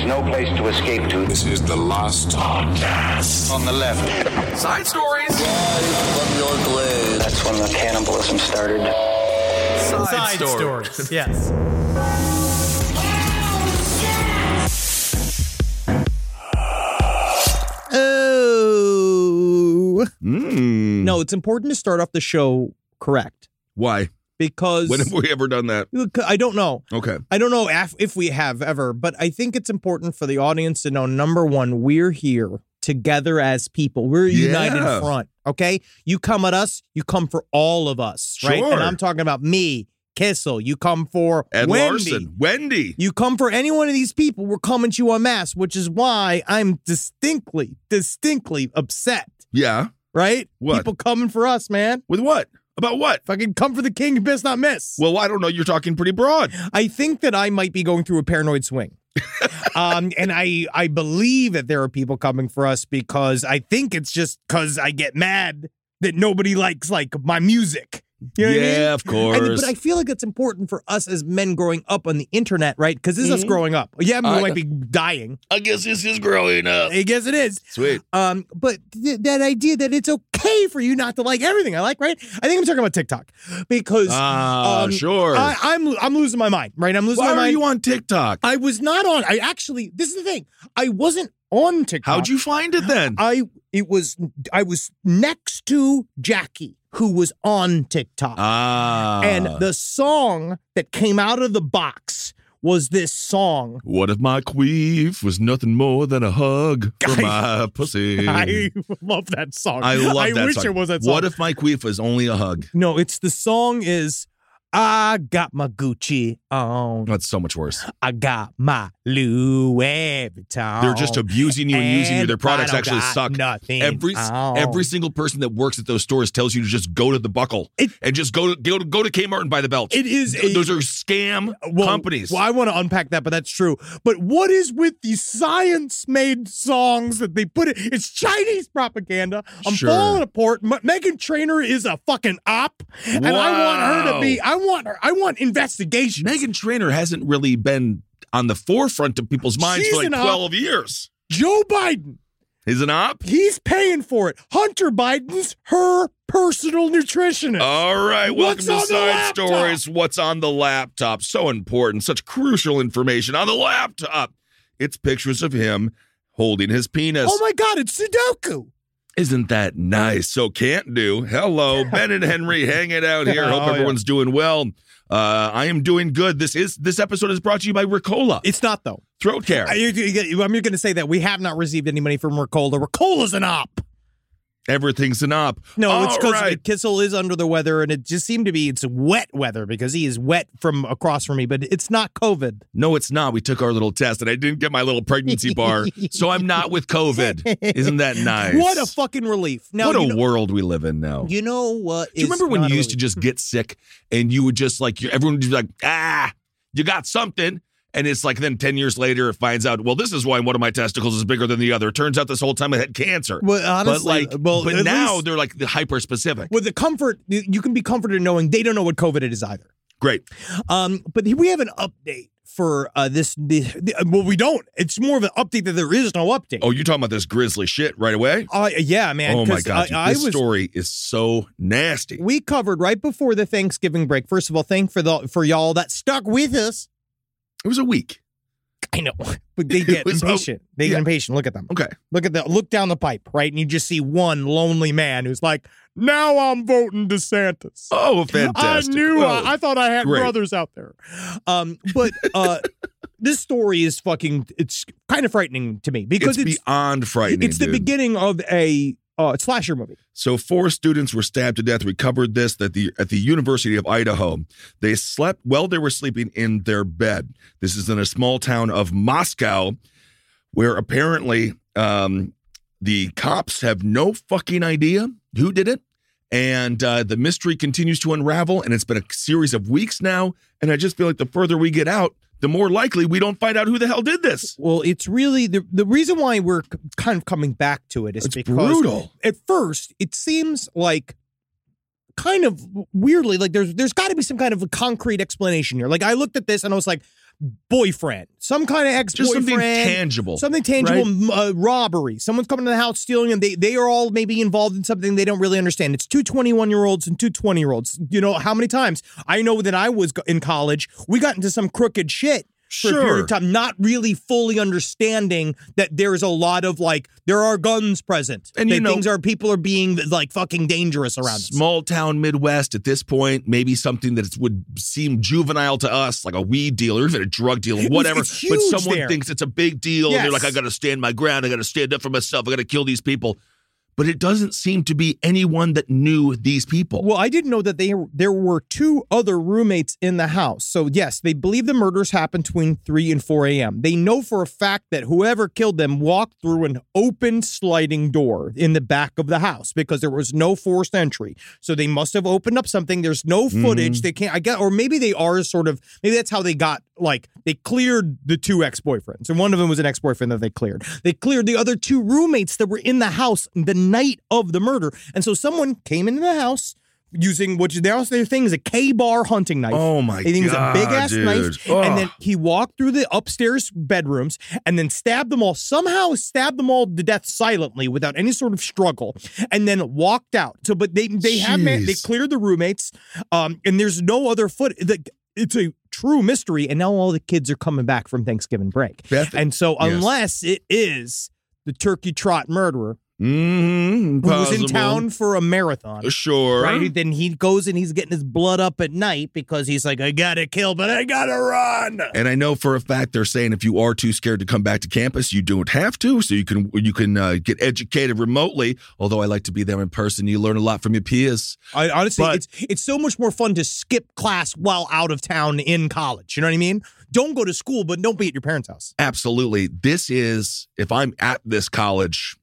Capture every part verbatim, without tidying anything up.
is no place to escape to. This is the last podcast. On the left. Side stories. From your glade. That's when the cannibalism started. Side, Side stories. stories. Yes. Oh. Mm. No, it's important to start off the show correct. Why? Because When have we ever done that? I don't know. Okay. I don't know if, if we have ever, but I think it's important for the audience to know, number one, we're here together as people. We're a united Yeah. front, okay? You come at us, you come for all of us, right? Sure. And I'm talking about me, Kissel. You come for Ed Wendy. Larson. Wendy. You come for any one of these people, we're coming to you en masse, which is why I'm distinctly, distinctly upset, Yeah. right? What? People coming for us, man. With what? About what? Fucking come for the king, you best not miss. Well, I don't know. You're talking pretty broad. I think that I might be going through a paranoid swing. um, and I, I believe that there are people coming for us because I think it's just because I get mad that nobody likes, like, my music. You know what I mean? Yeah, of course. And, but I feel like it's important for us as men growing up on the internet, right? Because this is us growing up. Yeah, we I- might be dying. I guess this is growing up. I guess it is. Sweet. Um, but th- that idea that it's okay for you not to like everything I like, right? I think I'm talking about TikTok because Ah, um, sure. I, I'm I'm losing my mind, right? I'm losing Why my are mind. you on TikTok? I was not on. I actually, this is the thing. I wasn't on TikTok. How'd you find it then? I it was I was next to Jackie, who was on TikTok, Ah. and the song that came out of the box was this song. What if my queef was nothing more than a hug for I- my pussy? I love that song. I love I that wish song. it was that song. What if my queef was only a hug? No, it's the song is I got my Gucci on. That's so much worse. I got my Louis Vuitton. They're just abusing you and using you. Their products I don't actually got suck. Nothing Every on. every single person that works at those stores tells you to just go to the buckle It- and just go to go to go to Kmart and buy the belt. It is a- those are scam Well, companies. Well, I want to unpack that, but that's true. But what is with these science-made songs that they put it? It's Chinese propaganda. I'm Sure. falling apart. M- Meghan Trainor is a fucking op, and I want her to Wow. be. I want her. I want investigation. Meghan Trainor hasn't really been on the forefront of people's minds She's for like an op. twelve years. Joe Biden. He's an op? He's paying for it. Hunter Biden's her personal nutritionist. All right, welcome What's to on the Side laptop? Stories. What's on the laptop? So important, such crucial information on the laptop. It's pictures of him holding his penis. Oh my God, it's Sudoku. Isn't that nice? So can't do. Hello, Ben and Henry hanging out here. Hope Oh, yeah. everyone's doing well. Uh, I am doing good. This is this episode is brought to you by Ricola It's not though. Throat Care. I, you- you- I'm going to say that we have not received any money from Ricola. Ricola's an op. Everything's an op. No, it's All because right. Kissel is under the weather, and it just seemed to be it's wet weather because he is wet from across from me, but it's not COVID. No, it's not. We took our little test, and I didn't get my little pregnancy bar, so I'm not with COVID. Isn't that nice? What a fucking relief! Now, what a you know, world we live in now. you know what? Do you is remember when not you a used to relief? just get sick and you would just like, everyone would be like, ah, you got something. And it's like then ten years later, it finds out, well, this is why one of my testicles is bigger than the other. It turns out this whole time I had cancer. Well, honestly, but like, well, but at now least- they're like the hyper specific. with the comfort, you can be comforted knowing they don't know what COVID is either. Great. Um, but we have an update for uh, this. The, the, well, we don't. It's more of an update that there is no update. Oh, you're talking about this grisly shit right away? Uh, yeah, man. Oh my 'cause God. dude, I, I this was. story is so nasty. We covered right before the Thanksgiving break. First of all, thank for the for y'all that stuck with us. It was a week. I know, but they get was- impatient. They get yeah. impatient. Look at them. Okay. Look at the look down the pipe, right? And you just see one lonely man who's like, "Now I'm voting DeSantis." Oh, fantastic. I knew. Oh, I, I thought I had great. brothers out there. Um, but uh, this story is fucking. It's kind of frightening to me because it's, it's beyond frightening. it's the dude. beginning of a uh, slasher movie. So four students were stabbed to death. We covered this at the at the University of Idaho. They slept while they were sleeping in their bed. This is in a small town of Moscow, where apparently um, the cops have no fucking idea who did it. And uh, the mystery continues to unravel, and it's been a series of weeks now. And I just feel like the further we get out, the more likely we don't find out who the hell did this. Well, it's really the the reason why we're c- kind of coming back to it is It's because brutal. at first it seems like kind of weirdly like there's there's got to be some kind of a concrete explanation here. Like I looked at this and I was like, boyfriend, some kind of Just ex-boyfriend. something tangible. Something tangible, uh, robbery. Someone's coming to the house stealing, and they, they are all maybe involved in something they don't really understand. It's two twenty-one-year-olds and two twenty-year-olds. You know, how many times? I know that I was in college, we got into some crooked shit for Sure. a period of time, not really fully understanding that there's a lot of, like, there are guns present. And, you that know- things are, people are being, like, fucking dangerous around us. Small town Midwest at this point, maybe something that would seem juvenile to us, like a weed deal or even a drug deal or whatever. it's but huge someone there. thinks it's a big deal and they're Yes. like, I got to stand my ground. I got to stand up for myself. I got to kill these people. But it doesn't seem to be anyone that knew these people. Well, I didn't know that they there were two other roommates in the house. So, yes, they believe the murders happened between three and four a.m. They know for a fact that whoever killed them walked through an open sliding door in the back of the house because there was no forced entry. So they must have opened up something. There's no footage. They can't, I guess, or maybe they are sort of, maybe that's how they got, like, they cleared the two ex-boyfriends. And one of them was an ex-boyfriend that they cleared. They cleared the other two roommates that were in the house the night of the murder. And so someone came into the house using, which their their thing is a K-bar hunting knife. Oh, my I think it was a God, big-ass dude. knife. Ugh. And then he walked through the upstairs bedrooms and then stabbed them all, somehow stabbed them all to death silently without any sort of struggle, and then walked out. So, but they they have man, they Jeez. cleared the roommates, um, and there's no other foot. The, it's a true mystery, and now all the kids are coming back from Thanksgiving break. Beth- and so, yes. unless it is the turkey trot murderer Mm-hmm, who was in possible. town for a marathon, Sure. right? Then he goes and he's getting his blood up at night because he's like, I gotta kill, but I gotta run. And I know for a fact they're saying if you are too scared to come back to campus, you don't have to. So you can you can uh, get educated remotely. Although I like to be there in person. You learn a lot from your peers. I honestly, But- it's it's so much more fun to skip class while out of town in college. You know what I mean? Don't go to school, but don't be at your parents' house. Absolutely. This is, if I'm at this college,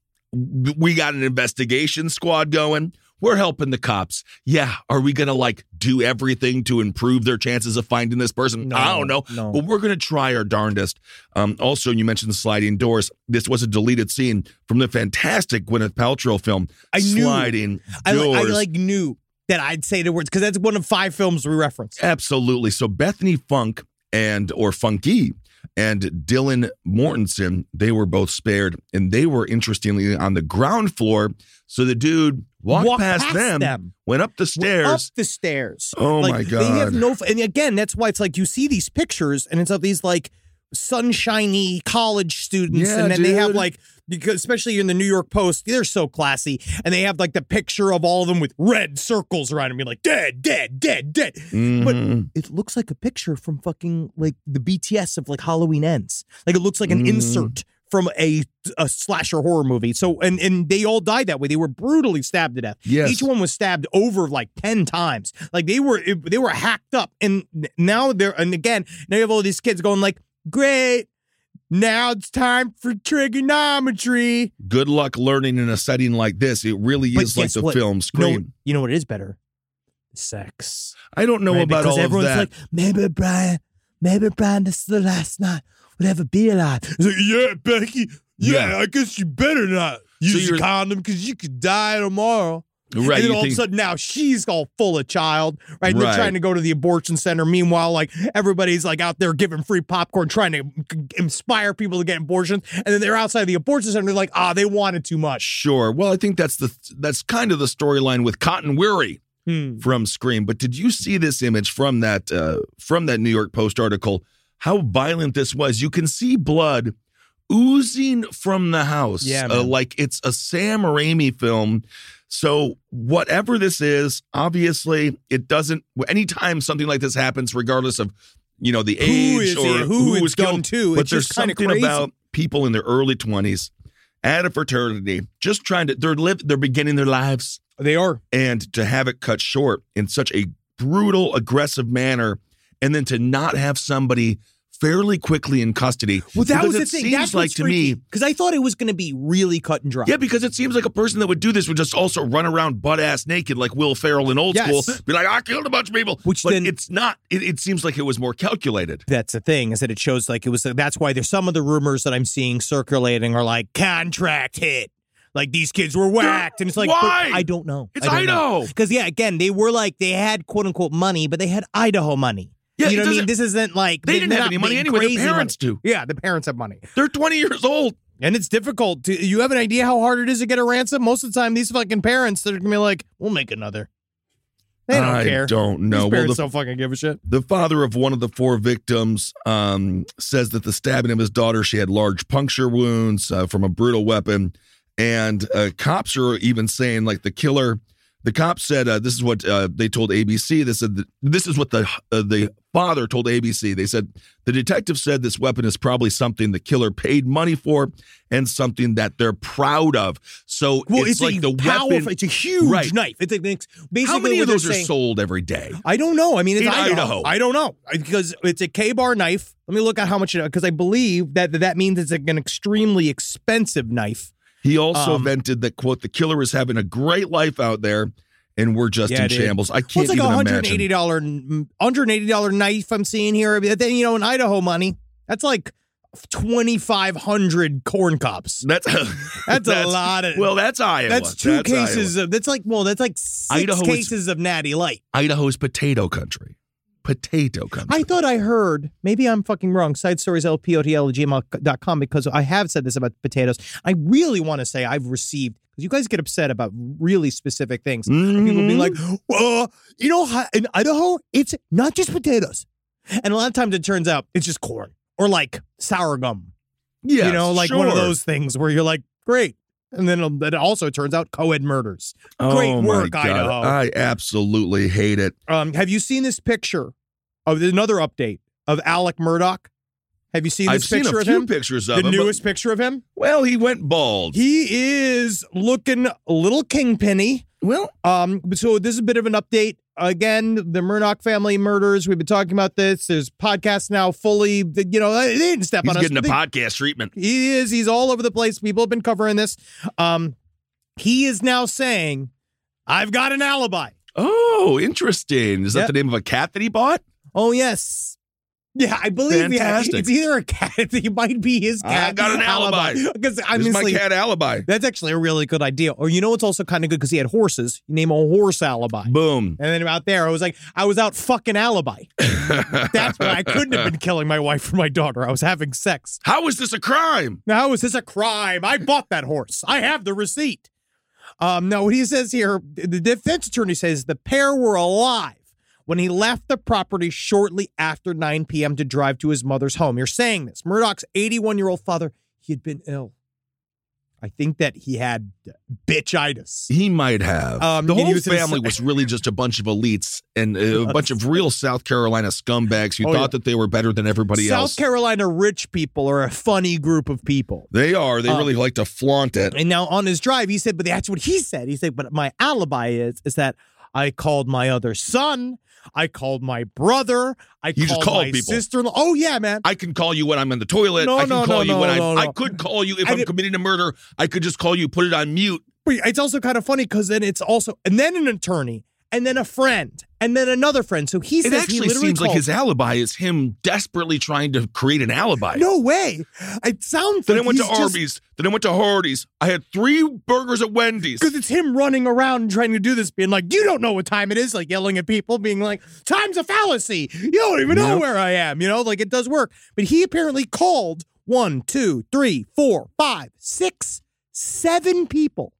we got an investigation squad going. We're helping the cops. Yeah. Are we going to like do everything to improve their chances of finding this person? No, I don't know. no. But we're going to try our darndest. Um, also, you mentioned the sliding doors. This was a deleted scene from the fantastic Gwyneth Paltrow film, I knew- Sliding I, Doors. li- I like knew that I'd say the words because that's one of five films we reference. Absolutely. So Bethany Funk and or Funky and Dylan Mortensen, they were both spared, and they were interestingly on the ground floor. So the dude walked, Walked past, past them, them. went up the stairs. Up the stairs. Oh, like, my They have God. no, and again, that's why it's like you see these pictures and it's of these like sunshiny college students, Yeah, and then they have dude. like, because especially in the New York Post, they're so classy, and they have like the picture of all of them with red circles around them, being like dead, dead, dead, dead. Mhm. But it looks like a picture from fucking like the B T S of like Halloween Ends. Like it looks like an Mm. insert from a a slasher horror movie. So and and they all died that way. They were brutally stabbed to death. Yes. Each one was stabbed over like ten times. Like they were they were hacked up. And now they're and again, now you have all these kids going like, great. Now it's time for trigonometry. Good luck learning in a setting like this. It really But is like guess the what? film No, Scream. you know what is better? Sex. I don't know Right? about because all of everyone's that. like, maybe Brian, maybe Brian, this is the last night we'll ever be alive. It's like, yeah, Becky, yeah, Yeah. I guess you better not use you're- a condom because you could die tomorrow. Right, And then you all think- of a sudden now she's all full of child, right? And Right. they're trying to go to the abortion center. Meanwhile, like everybody's like out there giving free popcorn, trying to inspire people to get abortions. And then they're outside the abortion center. They're like, ah, they wanted too much. Sure. Well, I think that's the that's kind of the storyline with Cotton Weary Hmm. from Scream. But did you see this image from that uh, from that New York Post article? How violent this was. You can see blood oozing from the house. Yeah, uh, man. like it's a Sam Raimi film. So whatever this is, obviously it doesn't. Anytime something like this happens, regardless of you know the age is or it? Who it's was done killed, to, but it's there's just kinda something crazy. about people in their early twenties at a fraternity, just trying to they're live they're beginning their lives, They are. and to have it cut short in such a brutal, aggressive manner, and then to not have somebody fairly quickly in custody. Well, that Because was the it thing. Seems That's like to me, because I thought it was going to be really cut and dry. yeah, because it seems like a person that would do this would just also run around butt ass naked like Will Ferrell in Old Yes. School, be like, I killed a bunch of people. Which but then- it's not. It, it seems like it was more calculated. That's the thing, is that it shows like it was. That's why there's some of the rumors that I'm seeing circulating are like contract hit. Like these kids were whacked, and it's like, Why? but I don't know. It's Idaho. Because yeah, again, they were like they had quote unquote money, but they had Idaho money. Yeah, you it know what I mean? doesn't- This isn't like They didn't they're have not any money being anyway. The crazy parents money. do. Yeah, the parents have money. They're twenty years old. And it's difficult to, you have an idea how hard it is to get a ransom? Most of the time, these fucking parents, they're going to be like, we'll make another. They don't I care. don't know. These Well, parents the- don't fucking give a shit. The father of one of the four victims um, says that the stabbing of his daughter, she had large puncture wounds uh, from a brutal weapon. And uh, cops are even saying, like, the killer, the cops said, uh, this is what uh, they told A B C. They said, that, this is what the uh, the father told A B C. They said, the detective said this weapon is probably something the killer paid money for and something that they're proud of. So Well, it's, it's, like a the powerful, weapon. it's a huge Right. knife. It's like, basically How many what of those they're are saying, sold every day? I don't know. I mean, it's In Idaho. Idaho. I don't know because it's a K-bar knife. Let me look at how much it, because I believe that that means it's an extremely expensive knife. He also Um, vented that, quote, the killer is having a great life out there and we're just Yeah, in dude. shambles. I Well, can't it's like a even one hundred eighty imagine. dollars one hundred eighty dollars knife I'm seeing here. But then, you know, in Idaho money, that's like twenty-five hundred corn cobs. That's, That's a lot of- Well, that's Iowa. That's two That's cases Iowa. of, that's like, well, that's like six Idaho is- cases of Natty Light. Idaho's potato country. Potato country. I thought I heard, maybe I'm fucking wrong, side stories L P O T L at gmail dot com, because I have said this about potatoes. I really want to say I've received, because you guys get upset about really specific things. Mhm. People being like, well, you know, how- in Idaho, it's not just potatoes. And a lot of times it turns out it's just corn or like sour gum. Yes, you know, like one of sure. those things where you're like, great. And then um, it also turns out co-ed murders. Great oh my work, God. Idaho. I absolutely hate it. Um, have you seen this picture of another update of Alec Murdoch? Have you seen this I've seen picture a of few him? pictures of The him. but- newest picture of him? well, he went bald. He is looking a little kingpinny. well, Um, so this is a bit of an update. Again, the Murdoch family murders. We've been talking about this. There's podcasts now fully, you know, they didn't step he's on us. getting a They- podcast treatment. He is. He's all over the place. People have been covering this. Um, he is now saying, I've got an alibi. Oh, interesting. Is that Yeah. the name of a cat that he bought? Oh, yes. Yeah, I believe yeah, Fantastic. it's either a cat. It might be his cat. I got an alibi. Because This I is mean, my cat alibi. that's actually a really good idea. Or you know what's also kind of good because he had horses. You name a horse alibi. Boom. And then out there, I was like, I was out fucking alibi. That's why I couldn't have been killing my wife or my daughter. I was having sex. How is this a crime? Now, how is this a crime? I bought that horse. I have the receipt. Um, now, what he says here, the defense attorney says the pair were alive when he left the property shortly after nine p.m. to drive to his mother's home. You're saying this. Murdoch's eighty-one-year-old father, he had been ill. I think that he had bitchitis. He might have. Um, the and he whole was in a- family was really just a bunch of elites and uh, a bunch of real South Carolina scumbags who Oh, thought yeah. that they were better than everybody South else. Carolina rich people are a funny group of people. They are. They Um, really like to flaunt it. And now on his drive, he said, but that's what he said. He said, but my alibi is, is that I called my other son. I called my brother. I You just called called my people. sister-in-law. Oh, yeah, man. I can call you when I'm in the toilet. No, I can no, call no, you no, when I'm. no, no. I could call you if I I'm did- committing a murder. I could just call you, put it on mute. But it's also kind of funny because then it's also, and then an attorney, and then a friend, and then another friend. So he It says he actually literally seems like called- his alibi is him desperately trying to create an alibi. No way. It sounds Then like I went to he's just- Arby's. Then I went to Hardee's. I had three burgers at Wendy's. Because it's him running around and trying to do this, being like, you don't know what time it is, like yelling at people, being like, time's a fallacy. You don't even know Yep. where I am. You know, like it does work. But he apparently called one, two, three, four, five, six, seven people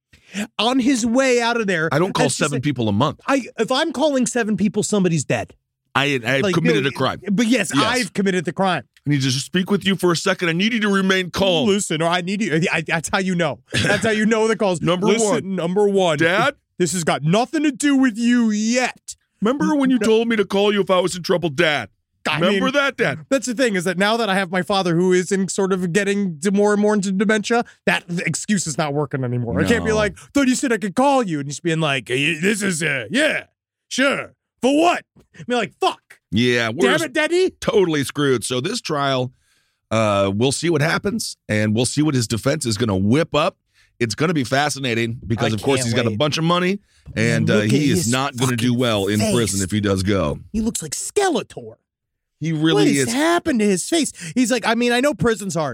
on his way out of there. I don't call That's just seven it. people a month. I if I'm calling seven people, somebody's dead. I, I have Like, committed no, a crime. But yes, Yes. I've committed the crime. I need to just speak with you for a second. I need you to remain calm. Listen, or I need you. I, that's how you know. That's how you know the calls. Number Listen, one. Number one. Dad, This has got nothing to do with you yet. remember when you told me to call you if I was in trouble? Dad, I remember mean, that, Dad? That's the thing, is that now that I have my father who is in sort of getting to more and more into dementia, that excuse is not working anymore. I can't be No. like, thought you said I could call you, and just being like, "Hey, this is uh, yeah, sure. For what? Be like, fuck. Yeah, we're Damn it, Daddy. totally screwed. So this trial, uh, we'll see what happens, and we'll see what his defense is going to whip up. It's going to be fascinating because, I of course, can't he's got a wait. bunch of money, and uh, look at he is his not going to do fucking well in face. prison if he does go. He looks like Skeletor. He What really has is. happened to his face? He's like, I mean, I know prison's hard.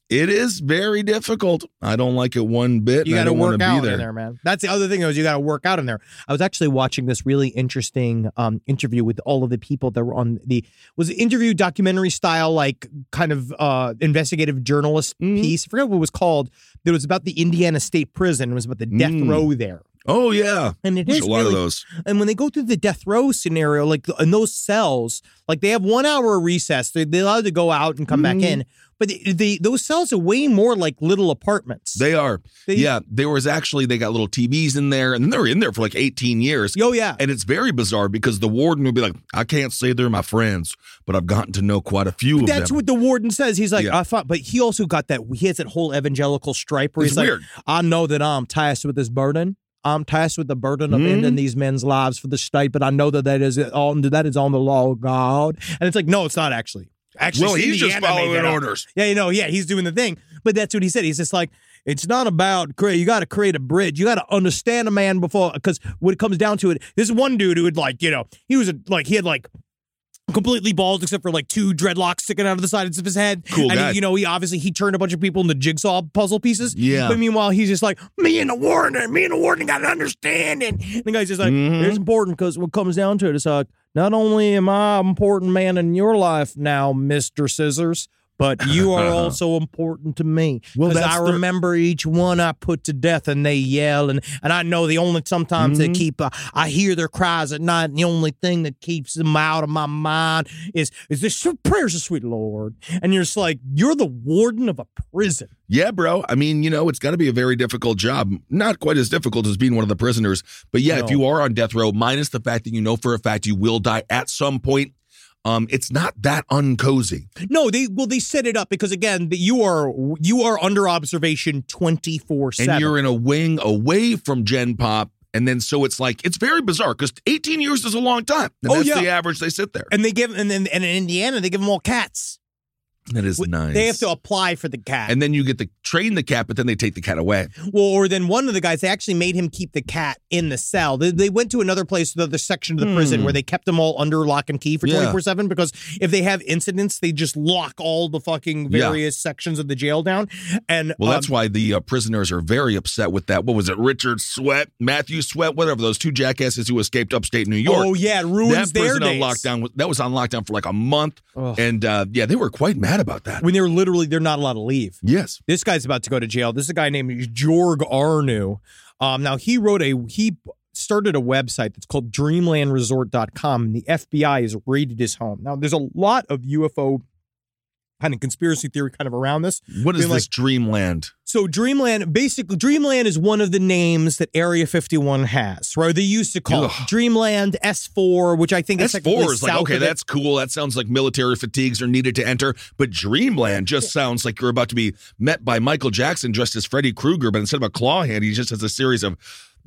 It is very difficult. I don't like it one bit. You got to work out there. in there, man. That's the other thing is you got to work out in there. I was actually watching this really interesting um, interview with all of the people that were on the was an interview documentary style, like kind of uh, investigative journalist mm. piece. I forget what it was called. It was about the Indiana State Prison. It was about the death mm. row there. Oh, yeah. And it There's is a lot really, of those. And when they go through the death row scenario, like in those cells, like they have one hour of recess. They're, they're allowed to go out and come mm. back in. But the, the, those cells are way more like little apartments. They are. They, yeah. There was actually, they got little T Vs in there, and they're in there for like eighteen years. Oh, yeah. And it's very bizarre because the warden would be like, I can't say they're my friends, but I've gotten to know quite a few of them. That's what the warden says. He's like, yeah. I thought, but he also got that, he has that whole evangelical stripe where it's he's weird. like, I know that I'm tasked with this burden. I'm tasked with the burden of mm. ending these men's lives for the state, but I know that that is on, that is on the law of God. And it's like, no, it's not actually. Actually, well, he's just following orders. Yeah, you know, yeah, he's doing the thing. But that's what he said. He's just like, it's not about create. You got to create a bridge. You got to understand a man before, because when it comes down to it, this one dude who would like, you know, he was a, like, he had like completely bald except for like two dreadlocks sticking out of the sides of his head. Cool and guy. He, you know, he obviously he turned a bunch of people into jigsaw puzzle pieces. Yeah. But meanwhile, he's just like, me and the warden, me and the warden got an understanding. And the guy's just like, mm-hmm. it's important because what comes down to it is like, not only am I an important man in your life now, Mister Scissors, but you are also important to me. Well, because that's I the- remember each one I put to death, and they yell, and, and I know the only sometimes Mm-hmm. they keep. Uh, I hear their cries at night, and the only thing that keeps them out of my mind is is this prayers of sweet Lord. And you're just like, you're the warden of a prison. Yeah, bro. I mean, you know, it's got to be a very difficult job. Not quite as difficult as being one of the prisoners. But yeah, No. if you are on death row, minus the fact that you know for a fact you will die at some point, um, it's not that uncozy. No, they well they set it up because again, that you are you are under observation twenty-four seven. And you're in a wing away from Gen Pop. And then so it's like, it's very bizarre because eighteen years is a long time. And Oh, that's yeah. the average they sit there. And they give and then and in Indiana they give them all cats. That is nice. They have to apply for the cat. And then you get to train the cat, but then they take the cat away. Well, or then one of the guys, they actually made him keep the cat in the cell. They, they went to another place, another section of the Hmm. prison where they kept them all under lock and key for Yeah. twenty-four seven because if they have incidents, they just lock all the fucking Yeah. various sections of the jail down. And Well, that's um, why the uh, prisoners are very upset with that. What was it? Richard Sweat, Matthew Sweat, whatever, those two jackasses who escaped upstate New York. Oh, yeah, it ruins that their prison on days. lockdown. was- That was on lockdown for like a month. Ugh. And uh, yeah, they were quite mad about that. when they're literally, they're not allowed to leave. Yes. This guy's about to go to jail. This is a guy named Jorg Arnu. Um, now, he wrote a, he started a website that's called dreamland resort dot com, and the F B I has raided his home. Now, there's a lot of U F O kind of conspiracy theory kind of around this. What is Being like- this Dreamland? So Dreamland, basically, Dreamland is one of the names that Area fifty-one has, right? They used to call Ugh. it Dreamland S four, which I think is S four is like, south okay, of it. that's cool. That sounds like military fatigues are needed to enter. But Dreamland just sounds like you're about to be met by Michael Jackson dressed as Freddy Krueger, but instead of a claw hand, he just has a series of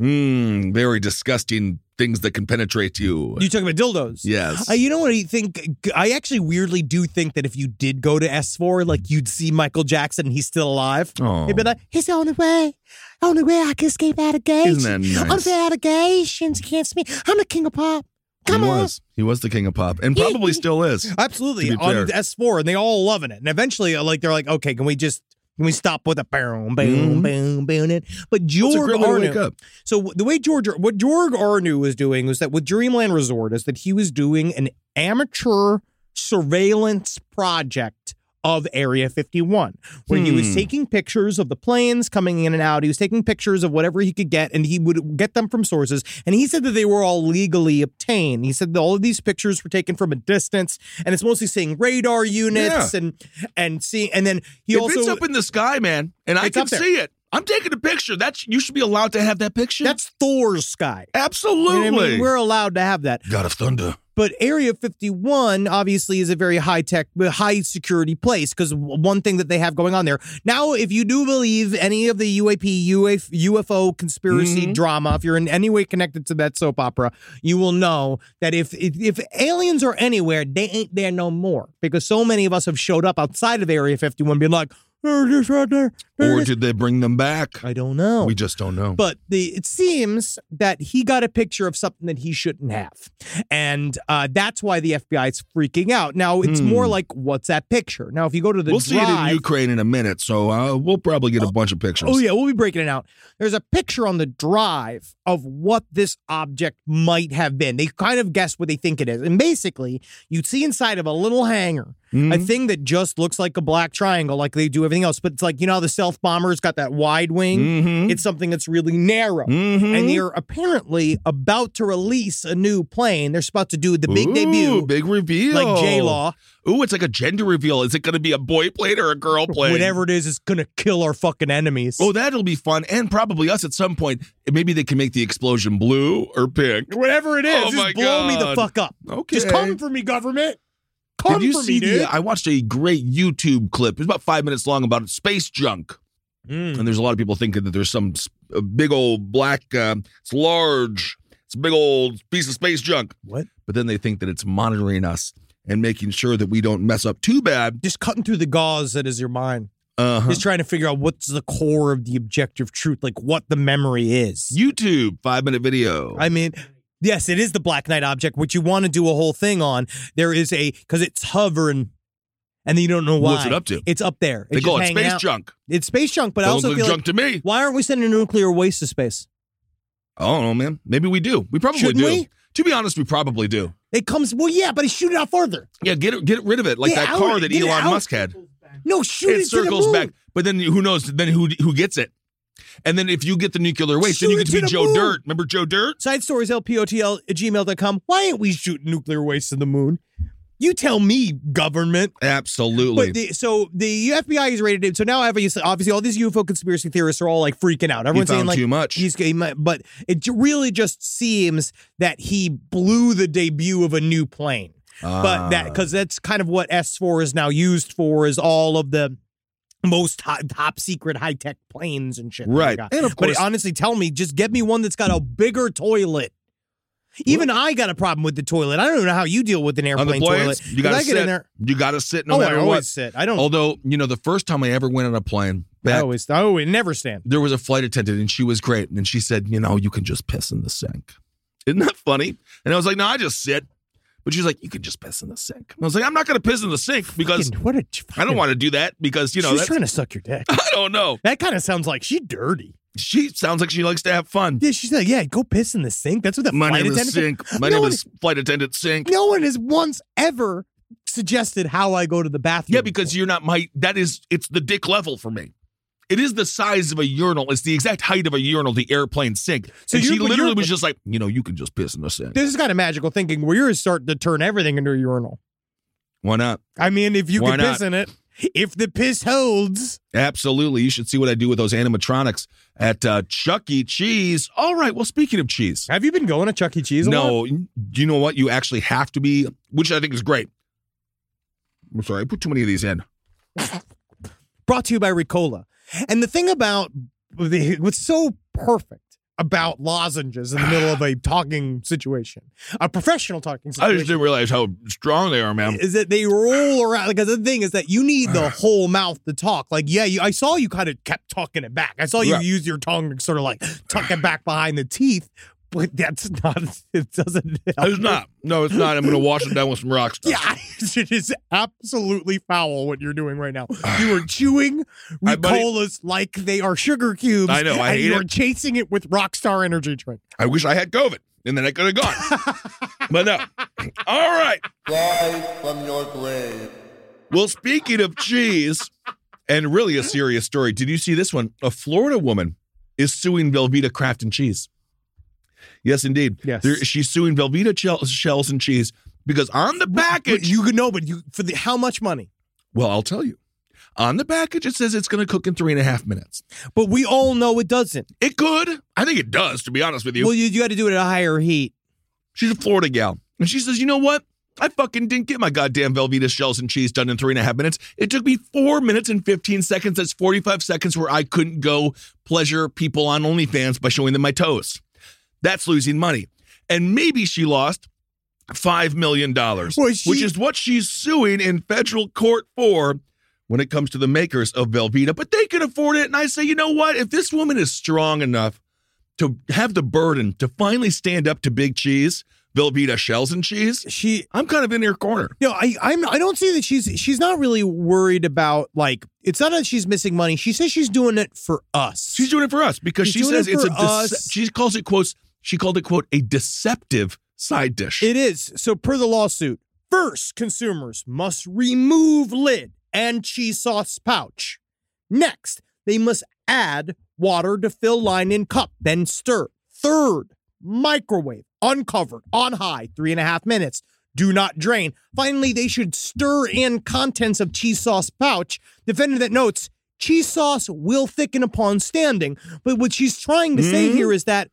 mm, very disgusting things that can penetrate you. You talking about dildos? Yes. Uh, you know what I think? I actually weirdly do think that if you did go to S four, like you'd see Michael Jackson and he's still alive. Oh. He'd be like, he's the only way. Only way I can escape allegations. Isn't that nice? Unfair allegations against me. I'm the king of pop. Come he on. was. He was the king of pop, and probably still is. Absolutely. To be On fair. S four, and they all loving it. And eventually, uh, like, they're like, okay, can we just, can we stop with a boom, boom, Mhm. boom, boom, it? But It's a Jorg great way to wake Arnu, up. so the way George, what Jorg Arnu was doing was that with Dreamland Resort is that he was doing an amateur surveillance project of Area fifty-one, where he was Hmm. taking pictures of the planes coming in and out. He was taking pictures of whatever he could get, and he would get them from sources. And he said that they were all legally obtained. He said that all of these pictures were taken from a distance, and it's mostly seeing radar units Yeah. and and see. And then he If also it's up in the sky, man, and I It's can up there. see it, I'm taking a picture. That's you should be allowed to have that picture. that's Thor's sky. You know absolutely what I mean? We're allowed to have that. God of Thunder. But Area fifty-one obviously is a very high tech, high security place because one thing that they have going on there. Now, if you do believe any of the U A P, U F O conspiracy Mhm. drama, if you're in any way connected to that soap opera, you will know that if, if if aliens are anywhere, they ain't there no more because so many of us have showed up outside of Area fifty-one being like, They're just right there. They're Or just-" did they bring them back? I don't know. We just don't know. But the it seems that he got a picture of something that he shouldn't have. And uh, that's why the F B I is freaking out. Now, it's Hmm. more like, what's that picture? Now, if you go to the we'll drive, see it in Ukraine in a minute, so uh, we'll probably get a bunch of pictures. Oh, yeah, we'll be breaking it out. There's a picture on the drive of what this object might have been. They kind of guess what they think it is. And basically, you'd see inside of a little hangar, Mhm. a thing that just looks like a black triangle, like they do everything else. But it's like, you know how the stealth bomber's got that wide wing? Mhm. It's something that's really narrow. Mhm. And they're apparently about to release a new plane. They're about to do the big Ooh, debut, big reveal. like J-Law. Ooh, it's like a gender reveal. Is it going to be a boy plane or a girl plane? Whatever it is, it's going to kill our fucking enemies. Oh, that'll be fun. And probably us at some point. Maybe they can make the explosion blue or pink. Whatever it is, Oh, just my blow me the God. fuck up. Okay. Just come for me, government. Come Did you for see me, dude. the, I watched a great YouTube clip. It was about five minutes long about space junk. Mm. And there's a lot of people thinking that there's some s- a big old black, um, it's large, it's a big old piece of space junk. What? But then they think that it's monitoring us and making sure that we don't mess up too bad. Just cutting through the gauze that is your mind. Uh-huh. Just trying to figure out what's the core of the objective truth, like what the memory is. YouTube, five minute video. I mean, yes, it is the Black Knight object, which you want to do a whole thing on. There is a, because it's hovering, and you don't know why. What's it up to? It's up there. They It's call just it hanging space out. junk. It's space junk, but I Don't also look feel junk like, to me. why aren't we sending nuclear waste to space? I don't know, man. Maybe we do. We probably Shouldn't do. we? To be honest, we probably do. It comes, well, yeah, but shoot it out further. Yeah, get it, get rid of it, like Get that out, car that get it Elon out. Musk had. No, shoot it, It to the circles moon. back, but then who knows? Then who who gets it? And then if you get the nuclear waste, then Shoot you it get to to be the Joe moon. Dirt. Remember Joe Dirt? Side stories, L P O T L at gmail dot com. Why ain't we shooting nuclear waste to the moon? You tell me, government. Absolutely. But the, so the F B I is rated it. So now obviously, obviously all these U F O conspiracy theorists are all like freaking out. Everyone's saying found like too much. he's he might, but it j- really just seems that he blew the debut of a new plane. But that because that's kind of what S four is now used for, is all of the most hot, top secret high tech planes and shit. that they Right. got. And of But course- honestly, tell me, just get me one that's got a bigger toilet. Even I got a problem with the toilet. I don't know how you deal with an on the airplane toilet. planes, you 'Cause got to I sit. get in there. You got to sit no oh, matter I always what. sit. I don't. Although, you know, the first time I ever went on a plane, I back, always. I always never stand. there was a flight attendant and she was great. And she said, you know, you can just piss in the sink. Isn't that funny? And I was like, no, I just sit. But she's like, you can just piss in the sink. And I was like, I'm not going to piss in the sink because Fucking- what a, I don't want to do that because, you know, she's that's, trying to suck your dick. I don't know. That kind of sounds like she dirty. She sounds like she likes to have fun. Yeah, she's like, yeah, go piss in the sink. That's what the My flight name is attendant. Sink. My No name one- is Flight Attendant Sink. No one has once ever suggested how I go to the bathroom. Yeah, because you're not my, that is, it's the dick level for me. It is the size of a urinal. It's the exact height of a urinal, the airplane sink. So and she you're- but literally you're- was just like, you know, you can just piss in the sink. this is kind of magical thinking where you're starting to turn everything into a urinal. Why not? I mean, if you Why can not? piss in it, if the piss holds. Absolutely. You should see what I do with those animatronics at uh, Chuck E. Cheese. All right. Well, speaking of cheese. Have you been going to Chuck E. Cheese a lot? No, do you know what? You actually have to be, which I think is great. I'm sorry. I put too many of these in. Brought to you by Ricola. And the thing about the, what's so perfect about lozenges in the middle of a talking situation, a professional talking I situation, just didn't realize how strong they are, man. is that they roll around. Because the thing is that you need the whole mouth to talk. Like, yeah, you, I saw you kind of kept tucking it back. I saw you Right. use your tongue to sort of like tuck it back behind the teeth. But that's not, it doesn't help. It's not. No, it's not. I'm going to wash it down with some rock stuff. Yeah, it is absolutely foul what you're doing right now. You are chewing Hi, buddy. Ricolas like they are sugar cubes. I know, I and hate you it. are chasing it with Rockstar Energy Drink. I wish I had COVID, and then I could have gone. But no. All right. Rise from your grave. Well, speaking of cheese, and really a serious story, did you see this one? A Florida woman is suing Velveeta Craft and Cheese. Yes, indeed. Yes. There, she's suing Velveeta Chel- Shells and Cheese because on the But package, you could know, but you for the how much money? well, I'll tell you. On the package, it says it's going to cook in three and a half minutes. But we all know it doesn't. It could. I think it does, to be honest with you. Well, you, you got to do it at a higher heat. She's a Florida gal. And she says, you know what? I fucking didn't get my goddamn Velveeta Shells and Cheese done in three and a half minutes. It took me four minutes and fifteen seconds. That's forty-five seconds where I couldn't go pleasure people on OnlyFans by showing them my toes. That's losing money. And maybe she lost five million dollars, Well, she- which is what she's suing in federal court for, when it comes to the makers of Velveeta, but they can afford it. And I say, you know what? If this woman is strong enough to have the burden to finally stand up to Big Cheese, Velveeta shells and cheese, She, I'm kind of in her corner. no, I, I'm, I don't see that she's, she's not really worried about, like, it's not that she's missing money. She says she's doing it for us. She's doing it for us because She's she doing says it it's a, for dece- us. she calls it, quotes, she called it, quote, a deceptive side dish. It is. So per the lawsuit, first, consumers must remove lid and cheese sauce pouch. Next, they must add water to fill line in cup, then stir. Third, microwave, uncovered, on high, three and a half minutes. Do not drain. Finally, they should stir in contents of cheese sauce pouch. Defendant that notes, cheese sauce will thicken upon standing. But what she's trying to say Mhm. here is that,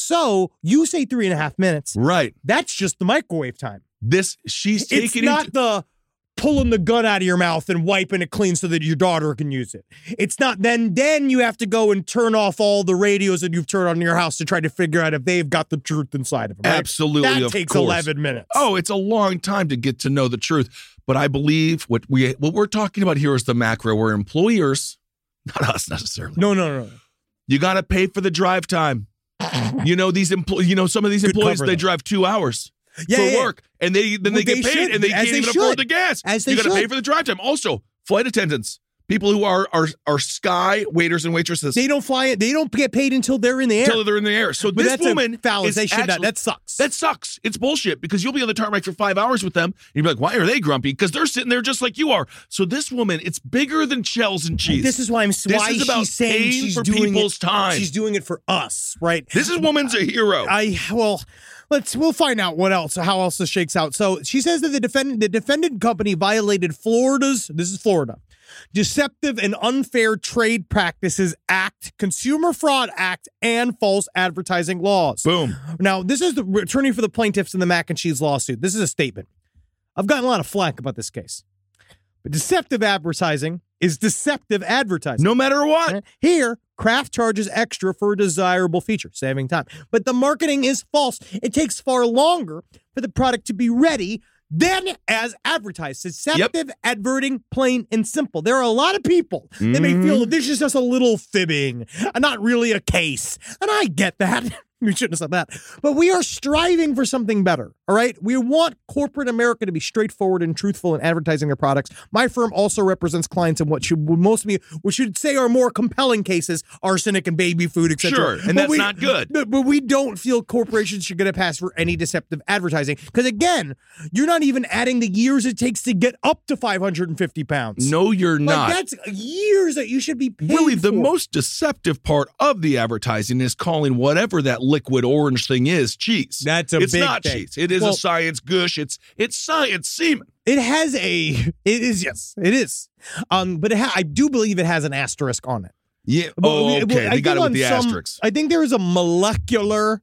so you say three and a half minutes. Right. That's just the microwave time. This, she's It's taking not into, the pulling the gun out of your mouth and wiping it clean so that your daughter can use it. It's not then then you have to go and turn off all the radios that you've turned on in your house to try to figure out if they've got the truth inside of them. Right? Absolutely, That of takes course. eleven minutes. Oh, it's a long time to get to know the truth. But I believe what we what we're talking about here is the macro, where employers, not us necessarily, No, no, no. you got to pay for the drive time. You know, these employees, you know, some of these Good employees, cover, they though. drive two hours Yeah, for yeah, yeah. work, and they then Well, they get they paid, should, and they as can't they even should. afford the gas. As they you got to pay should. for the drive time. Also, flight attendants, people who are are are sky waiters and waitresses, They don't fly it. They don't get paid until they're in the air. until they're in the air. So But this that's woman a fallacy. is They should not. actually- That sucks. That sucks. It's bullshit because you'll be on the tarmac for five hours with them. And you'll be like, why are they grumpy? Because they're sitting there just like you are. So this woman, it's bigger than shells and cheese. This is why I'm. Why is about she's saying paying she's for doing people's it. time. She's doing it for us, right? This is woman's a hero. I well, let's we'll find out what else, how else this shakes out. So she says that the defendant, the defendant company violated Florida's. This is Florida. Deceptive and Unfair Trade Practices Act, Consumer Fraud Act, and false advertising laws. Boom. Now, this is the attorney for the plaintiffs in the mac and cheese lawsuit. This is a statement. I've gotten a lot of flack about this case. But deceptive advertising is deceptive advertising. No matter what. Here, Kraft charges extra for a desirable feature, saving time. But the marketing is false. It takes far longer for the product to be ready than as advertised. Deceptive adverting, plain and simple. There are a lot of people that may feel that this is just a little fibbing, and not really a case. And I get that. We shouldn't have said that. But we are striving for something better, all right? We want corporate America to be straightforward and truthful in advertising their products. My firm also represents clients in what should most be, what should say are more compelling cases, arsenic and baby food, et cetera. Sure, and But that's we- not good. But, but we don't feel corporations should get a pass for any deceptive advertising. Because again, you're not even adding the years it takes to get up to five hundred fifty pounds. No, you're Like, not. that's years that you should be paid Really, the for. most deceptive part of the advertising is calling whatever that liquid orange thing is cheese. That's a it's big not thing. cheese. It is Well- a science gush. It's it's science semen. It has a, it is, yes, it is. Um, but it ha- I do believe it has an asterisk on it. Yeah. But Oh, we- okay. I They got think it with on the some- asterisks. I think there is a molecular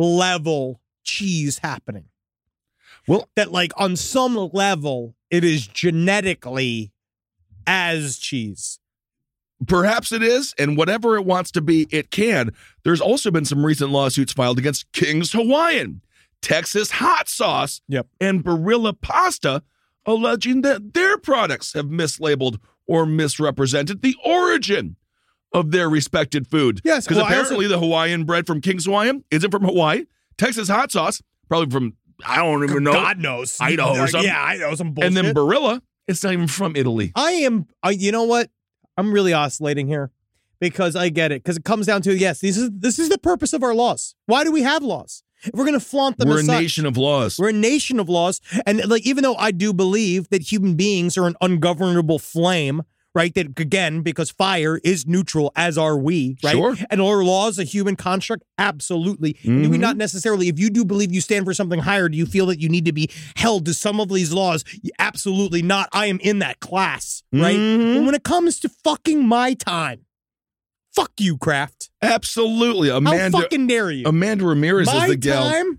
level cheese happening. Well, That like on some level, it is genetically as cheese. perhaps it is, and whatever it wants to be, it can. There's also been some recent lawsuits filed against King's Hawaiian, Texas Hot Sauce, Yep. and Barilla Pasta, alleging that their products have mislabeled or misrepresented the origin of their respected food. Yes, Because well, I apparently the Hawaiian bread from King's Hawaiian isn't from Hawaii. Texas Hot Sauce, probably from, I don't even know. God knows. Idaho or something. Yeah, I know some bullshit. And then Barilla, it's not even from Italy. I am, I, you know what? I'm really oscillating here because I get it. Because it comes down to, yes, this is this is the purpose of our laws. Why do we have laws? If we're going to flaunt them We're a as such, nation of laws. we're a nation of laws. And like, even though I do believe that human beings are an ungovernable flame, right? That again, because fire is neutral, as are we, right? Sure. And are laws a human construct? Absolutely. Do we Mhm. not necessarily, if you do believe you stand for something higher, do you feel that you need to be held to some of these laws? Absolutely not. I am in that class, right? Mhm. But when it comes to fucking my time, fuck you, Kraft. Absolutely. Amanda, How fucking dare you? Amanda Ramirez my is the gal. time?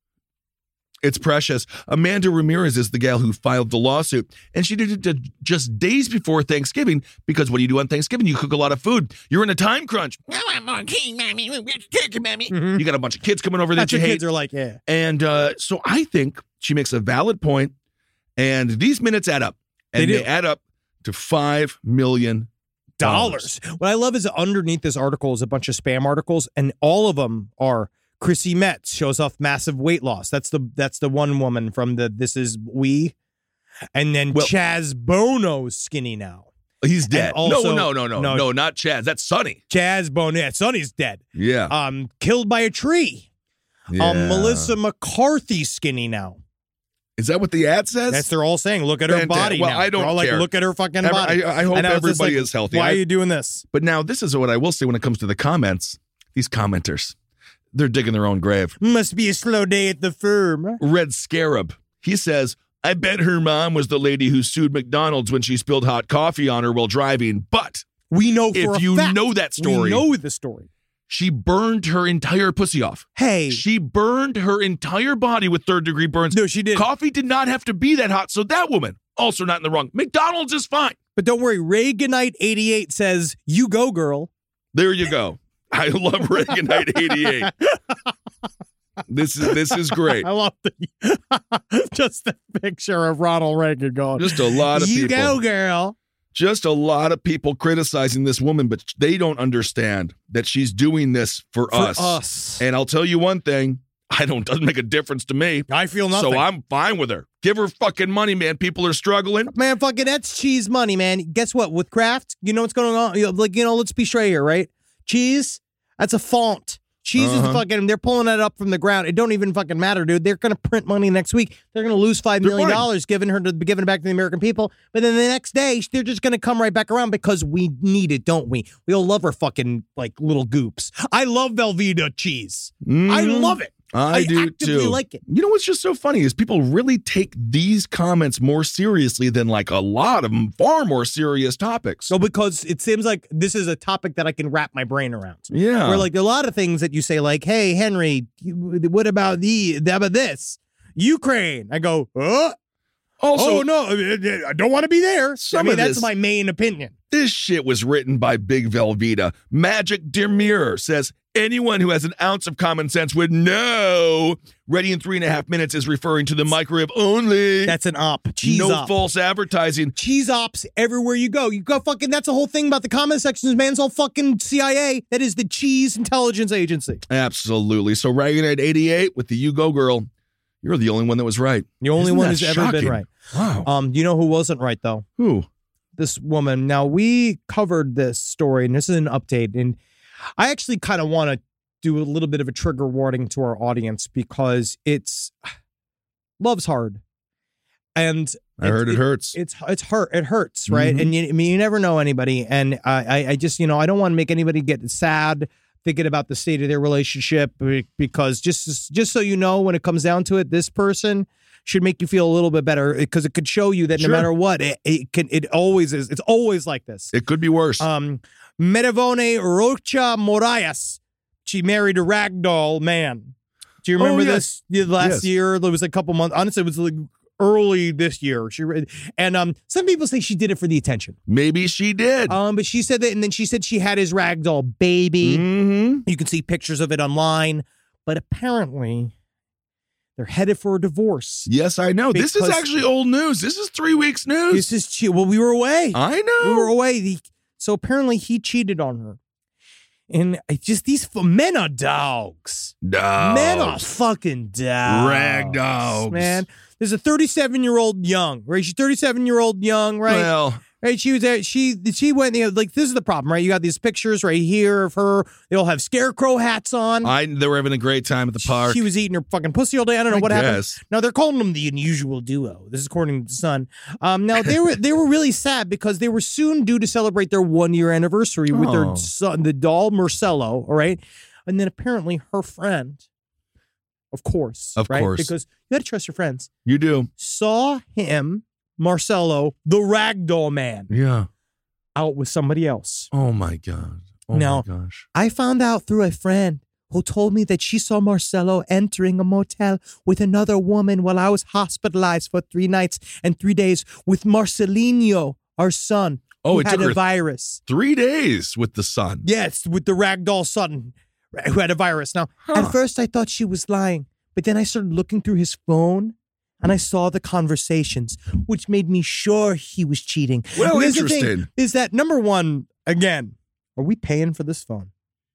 It's precious. Amanda Ramirez is the gal who filed the lawsuit, and she did it just days before Thanksgiving because what do you do on Thanksgiving? You cook a lot of food. You're in a time crunch. Mhm. You got a bunch of kids coming over that That's you what hate. kids are like, yeah. And uh, so I think she makes a valid point, and these minutes add up. And They they, do. add up to five million dollars. What I love is underneath this article is a bunch of spam articles, and all of them are Chrissy Metz shows off massive weight loss. That's the that's the one woman from the This Is We. And then Well- Chaz Bono's skinny now. He's dead. also- no, no, no, no, no. no, not Chaz. That's Sonny. Chaz Bono, yeah, Sonny's dead. Yeah. Um, killed by a tree. yeah. Um, Melissa McCarthy skinny now. Is that what the ad says? That's they're all saying. Look at her Fantastic. body. Well, now. I don't They're all like, care. look at her fucking Ever- body. I, I hope And I was just everybody like, is healthy. Why I- are you doing this? But now this is what I will say when it comes to the comments. These commenters, they're digging their own grave. Must be a slow day at the firm. Red Scarab, he says, I bet her mom was the lady who sued McDonald's when she spilled hot coffee on her while driving. But We know for if a you fact. know that story, We know the story. she burned her entire pussy off. Hey. She burned her entire body with third degree burns. No, she didn't. Coffee did not have to be that hot. So that woman, also not in the wrong. McDonald's is fine. But don't worry, Reaganite eighty-eight says, you go, girl. There you go. I love Reaganite eighty-eight. This is this is great. I love the just the picture of Ronald Reagan going. Just a lot of you people. go, girl. Just a lot of people criticizing this woman, but they don't understand that she's doing this for, For us. us. And I'll tell you one thing, I don't doesn't make a difference to me. I feel nothing. So I'm fine with her. Give her fucking money, man. People are struggling. Man, fucking that's cheese money, man. Guess what? With Kraft, you know what's going on? You know, like, you know, let's be straight here, right? Cheese, that's a font. Cheese is Uh-huh. fucking, they're pulling that up from the ground. It don't even fucking matter, dude. They're going to print money next week. They're going to lose five million dollars giving her to giving it back to the American people. But then the next day, they're just going to come right back around because we need it, don't we? We all love our fucking, like, little goops. I love Velveeta cheese. I Mhm. love it. I, I do actively too. like it. You know what's just so funny is people really take these comments more seriously than like a lot of them, far more serious topics. So because it seems like this is a topic that I can wrap my brain around. yeah. Where like a lot of things that you say, like, hey, Henry, you- what about the how about this? Ukraine. I go, oh, also, oh no, I don't want to be there. Some I mean, of that's this- my main opinion. this shit was written by Big Velveeta. Magic Demure says anyone who has an ounce of common sense would know Ready in three and a half minutes is referring to the microwave only. That's an op. Cheese no op. false advertising. Cheese ops everywhere you go. You go fucking, that's the whole thing about the comment sections, man. It's all fucking C I A. That is the Cheese Intelligence Agency. Absolutely. So Reaganite eighty-eight with the You Go Girl, you're the only one that was right. The only Isn't one that who's ever been shocking? right. Wow. Um, you know who wasn't right, though? Who? This woman. Now, we covered this story, and this is an update. And I actually kind of want to do a little bit of a trigger warning to our audience because it's love's hard. And I heard it hurts. It's it's hurt. It hurts, right? Mhm. And you, I mean, you never know anybody. And I, I, I just, you know, I don't want to make anybody get sad thinking about the state of their relationship be- because just just so you know, when it comes down to it, this person should make you feel a little bit better because it could show you that Sure. no matter what, it, it can. It always is. It's always like this. It could be worse. Um, Medivone Rocha Moraes. She married a ragdoll man. Do you remember Oh, this? Yeah, last Yes. year, there was a couple months. Honestly, it was like early this year. She re- and um, some people say she did it for the attention. Maybe she did. Um, but she said that, and then she said she had his ragdoll baby. mm-hmm. You can see pictures of it online, but apparently they're headed for a divorce. Yes, I know. This is Because- actually old news. This is three weeks news. This is che- well, we were away. I know. We were away. The- So apparently he cheated on her. And I just these f- men are dogs. Dogs. Men are fucking dogs. Rag dogs. Man. There's a thirty-seven year old young, right? She's thirty-seven year old young, right? Well, Right? She was there. She she went, you know, like, this is the problem, right? You got these pictures right here of her. They all have scarecrow hats on. I they were having a great time at the park. She was eating her fucking pussy all day. I don't know I what happened. guess. Now they're calling them the unusual duo. This is according to the Sun. Um, now they were they were really sad because they were soon due to celebrate their one year anniversary with Oh. their son, the doll Marcelo. All right, and then apparently her friend, of course, Of right? course. because you got to trust your friends, You do. saw him, Marcelo, the ragdoll man, Yeah. out with somebody else. Oh my God. Oh Now- my gosh. I found out through a friend who told me that she saw Marcelo entering a motel with another woman while I was hospitalized for three nights and three days with Marcelinho, our son, Oh, who it had took a her virus. three days with the sun. Yes, with the ragdoll son who had a virus. Now, Huh. at first I thought she was lying, but then I started looking through his phone. and I saw the conversations, which made me sure he was cheating. Well, And here's the interesting. thing, is that number one, again, are we paying for this phone?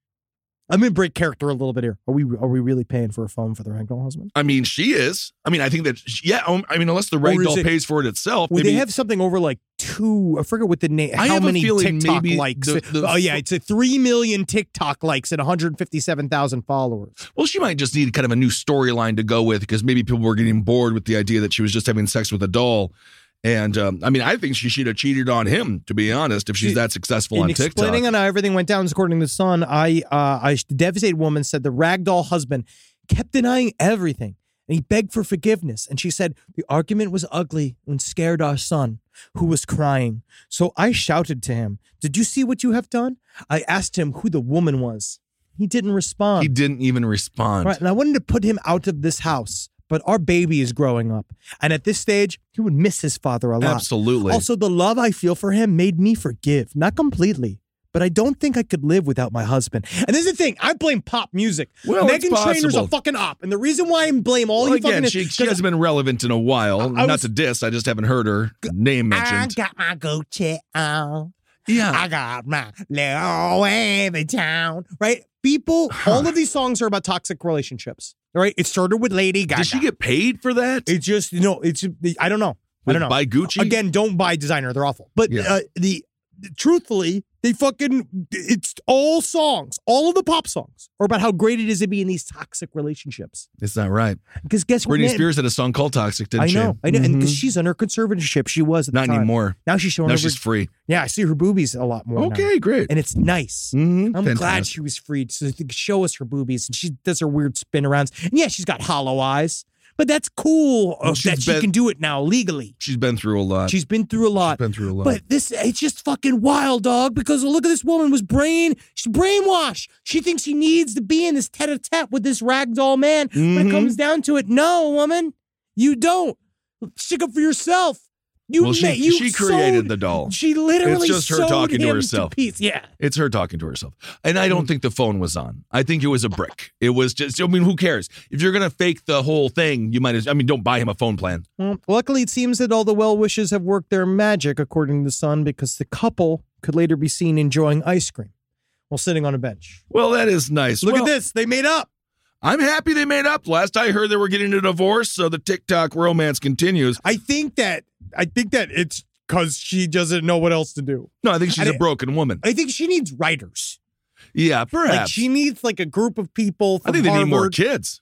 I'm going to break character a little bit here. Are we Are we really paying for a phone for the ragdoll husband? I mean, she is. I mean, I think that, she, yeah, um, I mean, unless the Or is ragdoll it- pays for it itself. Well, maybe, they have something over like two, I forget what the name, I how have a many feeling TikTok maybe likes. the- the oh, yeah, fo- it's a three million TikTok likes and one hundred fifty-seven thousand followers. well, she might just need kind of a new storyline to go with because maybe people were getting bored with the idea that she was just having sex with a doll. And um, I mean, I think she should have cheated on him, to be honest, if she's She- that successful In on TikTok. explaining on how everything went down, according to the Sun, I, uh, I, the devastated woman said the ragdoll husband kept denying everything, and he begged for forgiveness. And she said the argument was ugly and scared our son, who was crying. So I shouted to him, "Did you see what you have done?" I asked him who the woman was. He didn't respond. He didn't even respond. Right, and I wanted to put him out of this house, but our baby is growing up, and at this stage, he would miss his father a lot. Absolutely. Also, the love I feel for him made me forgive, not completely, but I don't think I could live without my husband. And this is the thing, I blame pop music. Well, Megan it's Trainor's a possible. fucking op, and the reason why I blame all Well, you again, fucking she, she hasn't been relevant in a while. I Not was- to diss, I just haven't heard her name I mentioned. got my Gucci on. Yeah. I got my little wavy town. Right? People, all of these songs are about toxic relationships. Right? It started with Lady Gaga. Did she get paid for that? It's just, you know, it's, I don't know. I With don't know. By Gucci? Again, don't buy designer. They're awful. But Yeah. uh, the, truthfully, they fucking, it's all songs, all of the pop songs are about how great it is to be in these toxic relationships. It's not right. Because guess what? Britney man? Spears had a song called Toxic, didn't I she? know. I know. And 'cause Mhm. she's on her conservatorship. She was at the Not time. anymore. Now she's showing Now her. she's free. Yeah, I see her boobies a lot more now. Okay, great. And it's nice. Mhm. I'm glad Fantastic. she was freed so they could show us her boobies. And she does her weird spin arounds. And yeah, she's got hollow eyes. But that's cool Well, uh, she's that she been- can do it now legally. She's been through a lot. She's been through a lot. been through a lot. But this, it's just fucking wild, dog, because look at this woman was brain, she's brainwashed. She thinks she needs to be in this tete-a-tete with this ragdoll man. When Mhm. it comes down to it, no, woman, you don't. Stick up for yourself. You, Well, she- ma- you she created sewed- the doll. She literally It's just her sewed talking to him herself. pieces. Yeah. It's her talking to herself. And I Mm. don't think the phone was on. I think it was a brick. It was just, I mean, who cares? If you're going to fake the whole thing, you might as, I mean, don't buy him a phone plan. Well, luckily, it seems that all the well wishes have worked their magic, according to the Sun, because the couple could later be seen enjoying ice cream while sitting on a bench. Well, that is nice. Look Well, at this. They made up. I'm happy they made up. Last I heard, they were getting a divorce, so the TikTok romance continues. I think that I think that it's because she doesn't know what else to do. No, I think she's I- a broken woman. I think she needs writers. Yeah, perhaps. Like she needs like a group of people I from think they Harvard. need more kids.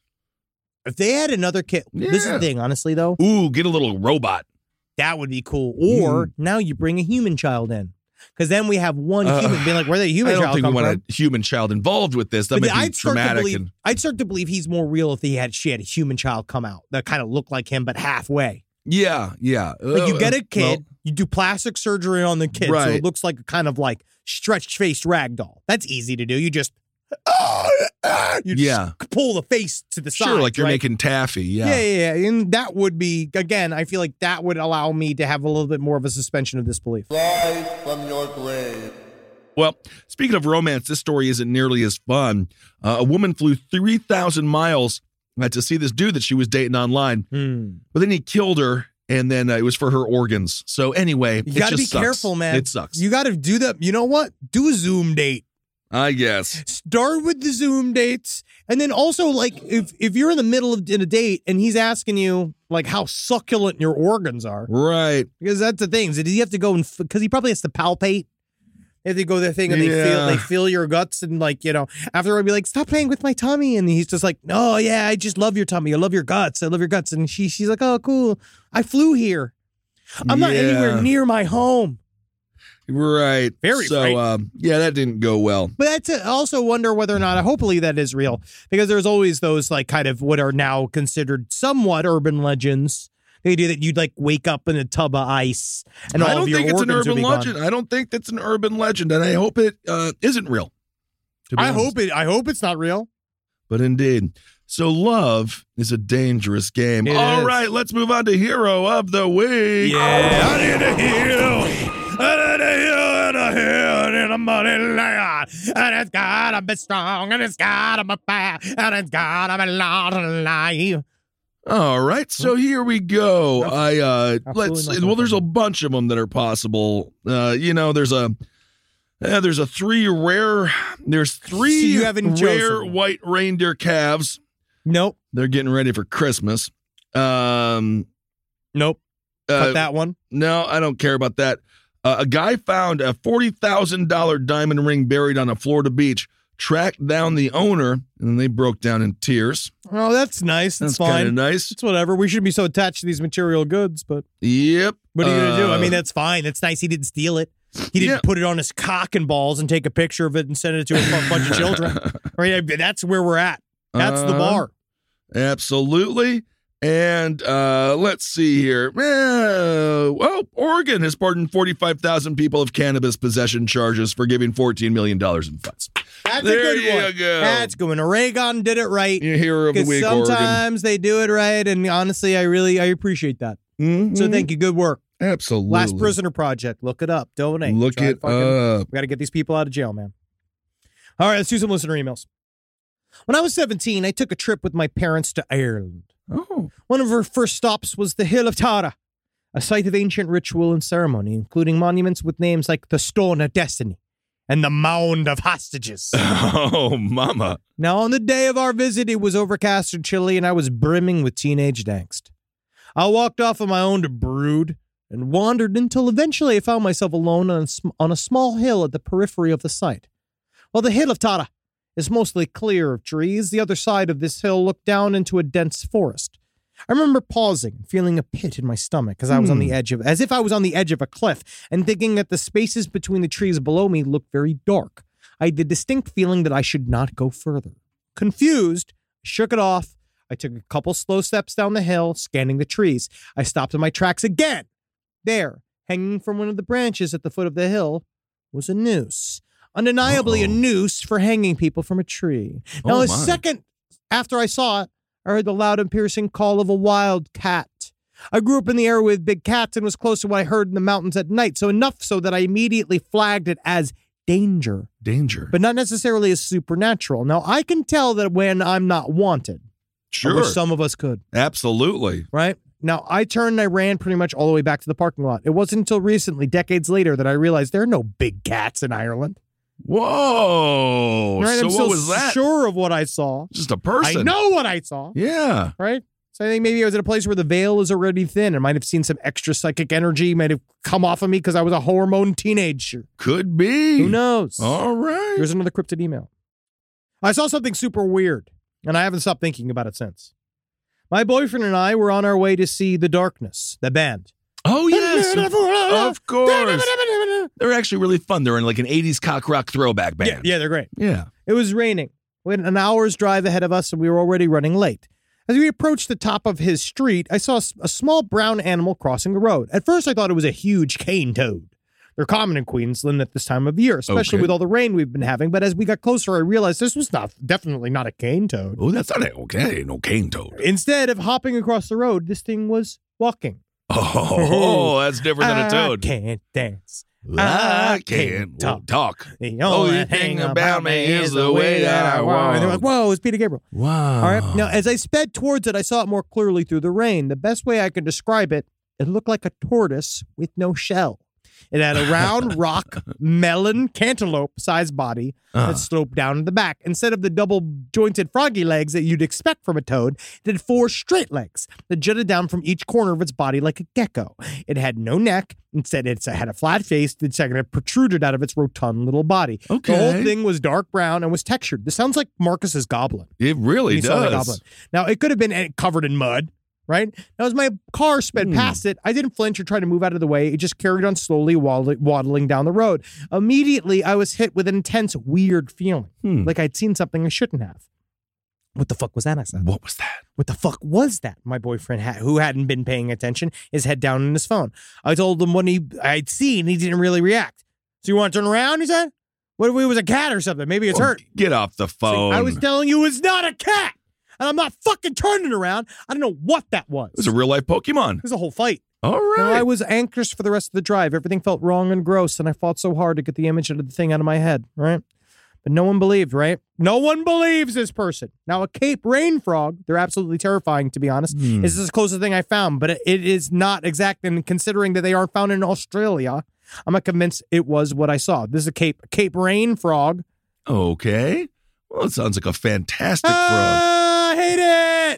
If they had another kid, this is Yeah. the thing, honestly though, Ooh, get a little robot. that would be cool. Or Mm. now you bring a human child in. Because then we have one Uh, human being like, where did the human I don't child think we come want from? a human child involved with this. That But might be I'd start to traumatic. believe And I'd start to believe he's more real if he had she had a human child come out that kind of looked like him but halfway. yeah, yeah. Like you Uh, get a kid, well, you do plastic surgery on the kid, so Right. it looks like a kind of like stretched faced rag doll. That's easy to do. You just you Yeah. just pull the face to the side. sure, like you're right? making taffy. Yeah. Yeah, yeah, yeah. And that would be, again, I feel like that would allow me to have a little bit more of a suspension of disbelief. Rise from your grave. Well, speaking of romance, this story isn't nearly as fun. Uh, a woman flew three thousand miles uh, to see this dude that she was dating online, Hmm. but then he killed her, and then uh, it was for her organs. So anyway, You it got to be just sucks. careful, man. It sucks. You got to do that. You know what? Do a Zoom date. I guess. Start with the Zoom dates. And then also, like, if, if you're in the middle of in a date and he's asking you, like, how succulent your organs are, Right. because that's the thing. Is that you have to go and, because he probably has to palpate. They have to go their thing and they feel Yeah. they feel your guts and like, you know, after I'd be like, stop playing with my tummy. And he's just like, no, yeah, I just love your tummy. I love your guts. I love your guts. And she she's like, oh, cool. I flew here. I'm not Yeah. anywhere near my home. Right. Very So, frightening. um, yeah, that didn't go well. But that's I also wonder whether or not, hopefully that is real, because there's always those like kind of what are now considered somewhat urban legends. The idea that you'd like wake up in a tub of ice and all I don't of your think it's an organs would urban be gone. legend. I don't think that's an urban legend, and I hope it uh, isn't real. to be I honest. hope it. I hope it's not real. But indeed. So love is a dangerous game. It All is. right, let's move on to Hero of the Week. Yeah. I need a hero. I need a hero and a hero in a money land. And it's gotta be strong, and it's gotta be fast, and it's gotta be long alive. All right, so here we go. I uh, let's. nothing Well, there's a funny. bunch of them that are possible. Uh, you know, there's a uh, there's a three rare. There's three So you haven't rare chosen. white reindeer calves. Nope. They're getting ready for Christmas. Um, Nope. Cut uh, that one. No, I don't care about that. Uh, a guy found a forty thousand dollars diamond ring buried on a Florida beach, tracked down the owner, and they broke down in tears. Oh, that's nice. That's, That's kind fine. of nice. It's whatever. We shouldn't be so attached to these material goods, but Yep. what are you going to do? I Uh, mean, that's fine. That's nice. He didn't steal it. He didn't Yeah. put it on his cock and balls and take a picture of it and send it to a bu- bunch of children. Right? That's where we're at. That's the Uh, bar. Absolutely. And uh, let's see here. Uh, well, Oregon has pardoned forty-five thousand people of cannabis possession charges for giving fourteen million dollars in funds. That's there a good you one. go. That's good. When Oregon did it right. Your hero of the Because week, Oregon. sometimes they do it right, and honestly, I really I appreciate that. Mhm. So thank you. Good work. Absolutely. Last Prisoner Project. Look it up. Donate. Look Try it fucking- up. We got to get these people out of jail, man. All right, let's do some listener emails. When I was seventeen, I took a trip with my parents to Ireland. Oh. One of our first stops was the Hill of Tara, a site of ancient ritual and ceremony, including monuments with names like the Stone of Destiny and the Mound of Hostages. Oh, mama. Now, on the day of our visit, it was overcast and chilly, and I was brimming with teenage angst. I walked off on my own to brood and wandered until eventually I found myself alone on a, sm- on a small hill at the periphery of the site. While the Hill of Tara is mostly clear of trees, the other side of this hill looked down into a dense forest. I remember pausing, feeling a pit in my stomach as I was on the edge of, as if I was on the edge of a cliff, and thinking that the spaces between the trees below me looked very dark. I had the distinct feeling that I should not go further. Confused, I shook it off. I took a couple slow steps down the hill, scanning the trees. I stopped in my tracks again. There, hanging from one of the branches at the foot of the hill, was a noose. Undeniably Uh-oh. a noose for hanging people from a tree. Now, Oh, a my. second after I saw it, I heard the loud and piercing call of a wild cat. I grew up in the area with big cats and was close to what I heard in the mountains at night, so enough so that I immediately flagged it as danger, Danger. but not necessarily as supernatural. Now, I can tell that when I'm not wanted. I Sure. wish some of us could, Absolutely. right? Now, I turned and I ran pretty much all the way back to the parking lot. It wasn't until recently, decades later, that I realized there are no big cats in Ireland. Whoa. Right? So I'm what so was that? sure of what I saw. Just a person. I know what I saw, Yeah. right? So I think maybe I was at a place where the veil is already thin. I might have seen some extra psychic energy, might have come off of me because I was a hormone teenager. Could be. Who knows? All right. Here's another cryptid email. I saw something super weird, and I haven't stopped thinking about it since. My boyfriend and I were on our way to see The Darkness, the band. Oh, yes. Of course. They're actually really fun. They're in like an eighties cock rock throwback Yeah, band. yeah, they're great. Yeah. It was raining. We had an hour's drive ahead of us, and we were already running late. As we approached the top of his street, I saw a s- a small brown animal crossing the road. At first, I thought it was a huge cane toad. They're common in Queensland at this time of year, especially Okay. with all the rain we've been having. But as we got closer, I realized this was not definitely not a cane toad. Oh, that's not a, okay. No cane toad. Instead of hopping across the road, this thing was walking. Oh, that's different than a toad. I can't dance. I I can't can't talk. talk. The Oh, only you thing think about me is the way that I walk. And they're walk. like, whoa, it's Peter Gabriel. Wow. All right. Now, as I sped towards it, I saw it more clearly through the rain. The best way I could describe it, it looked like a tortoise with no shell. It had a round rock melon cantaloupe-sized body Uh. that sloped down to the back. Instead of the double-jointed froggy legs that you'd expect from a toad, it had four straight legs that jutted down from each corner of its body like a gecko. It had no neck. Instead, it had a flat face that second it protruded out of its rotund little body. Okay. The whole thing was dark brown and was textured. This sounds like Marcus's goblin. It really He saw the does. goblin. Now, it could have been uh, covered in mud, right? Now, as my car sped Hmm. past it, I didn't flinch or try to move out of the way. It just carried on slowly, waddling, waddling down the road. Immediately, I was hit with an intense, weird feeling, Hmm. like I'd seen something I shouldn't have. What the fuck was that? I said. What was that? What the fuck was that? My boyfriend, had, who hadn't been paying attention, his head down in his phone. I told him what he I'd seen. He didn't really react. So you want to turn around? He said. What if it was a cat or something? Maybe it's Oh, hurt. Get off the See, phone. I was telling you it's not a cat. And I'm not fucking turning around. I don't know what that was. It was a real life Pokemon. It was a whole fight. All Now, right. I was anxious for the rest of the drive. Everything felt wrong and gross, and I fought so hard to get the image of the thing out of my head, right? But no one believed, right? No one believes this person. Now, a Cape rain frog, they're absolutely terrifying, to be honest. Hmm. This is the closest thing I found, but it, it is not exact. And considering that they aren't found in Australia, I'm not convinced it was what I saw. This is a Cape Cape rain frog. Okay. Well, it sounds like a fantastic frog. Ah, I hate it.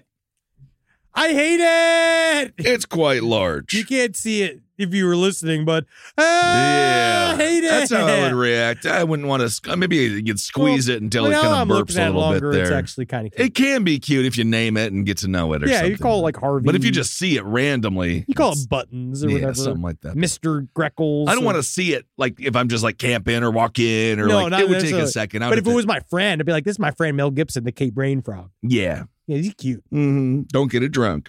I hate it. It's quite large. You can't see it if you were listening, but ah, Yeah, I hate it. that's how I would react. I wouldn't want to. Maybe you'd squeeze Well, it until well, it now kind I'm of looking burps at a it little longer, bit It's there. actually kind of cute. It can be cute if you name it and get to know it or yeah, something. you call it like Harvey. But if you just see it randomly, you call it's- it Buttons or yeah, whatever, something like that. Mister Greckles. I don't or- want to see it like if I'm just like camp in or walk in or No, like not it would take a necessarily. second. I But would if it think- was my friend, I'd be like, "This is my friend Mel Gibson, the Cape Rain Frog. yeah, Yeah, he's cute. mm-hmm. Don't get it drunk.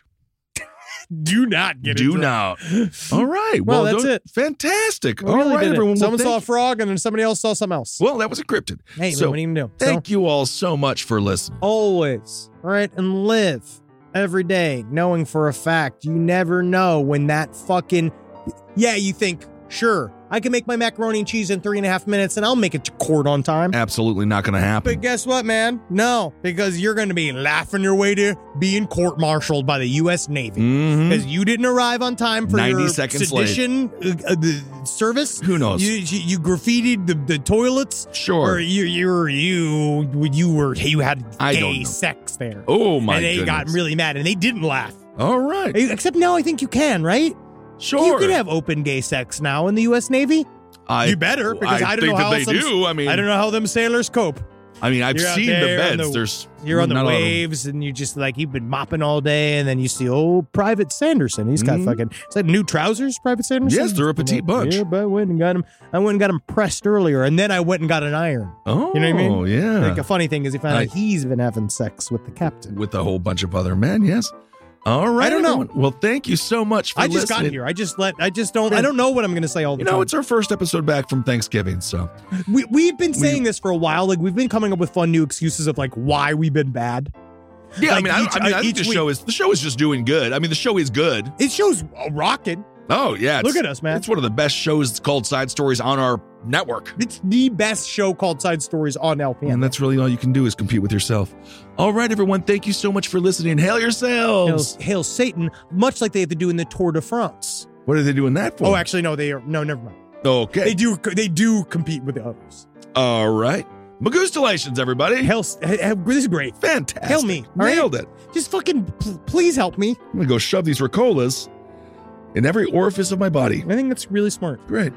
Do not get it. Do drunk. not. All right. Well, Well, that's don't- it. Fantastic. We All really right, did it. everyone. Well, Someone saw a thank- frog, and then somebody else saw something else. Well, that was encrypted. Hey, so, what are you gonna do? thank So, you all so much for listening. always, all right, and live every day knowing for a fact you never know when that fucking. Yeah, you think, sure, I can make my macaroni and cheese in three and a half minutes, and I'll make it to court on time. Absolutely not going to happen. But guess what, man? No, because you're going to be laughing your way to being court-martialed by the U S Navy. Mhm. Because you didn't arrive on time for ninety your seconds late. sedition uh, uh, the service. Who knows? You, you, you graffitied the, the toilets. Sure. Or you you were you you were you had I don't gay know. sex there. Oh, my And they goodness. got really mad, and they didn't laugh. All right. Except now, I think you can, right? Sure. You can have open gay sex now in the U S Navy. I, you better, because I, don't think know how that they else them- do. I mean, I don't know how them sailors cope. I mean, I've You're out seen the there on beds. the- There's You're on the not a lot of- waves, and you just like you've been mopping all day, and then you see old Private Sanderson. He's got Mhm. fucking. Is that new trousers, Private Sanderson? Yes, they're a petite bunch. Yeah, but I went and got him. I went and got him pressed earlier, and then I went and got an iron. Oh, You know what I mean? yeah. Like a funny thing is, he found I- out he's been having sex with the captain. With a whole bunch of other men, yes. All right. I don't know. everyone. Well, thank you so much for I just listening. got here. I just let. I just don't. I don't know what I'm going to say all the You know, time. it's our first episode back from Thanksgiving, so we we've been saying this for a while. Like we've been coming up with fun new excuses of like why we've been bad. yeah. Like I mean, I, each- I mean, uh, I think each the week- show is the show is just doing good. I mean, the show is good. It shows uh, rocking. Oh yeah, Look it's- at us, man. It's one of the best shows called Side Stories on our network. It's the best show called Side Stories on L P N. And that's really all you can do is compete with yourself. All right, everyone. Thank you so much for listening. Hail Hail, yourselves. hail Satan, much like they have to do in the Tour de France. What are they doing that for? Oh, actually, no, they are. No, never mind. okay. They do. They do compete with the others. All right. Magustalations, everybody. Hail, h- h- this is great. Fantastic. Hail me. All right? Nailed it. Just fucking, p- please help me. I'm going to go shove these Ricolas in every orifice of my body. I think that's really smart. Great.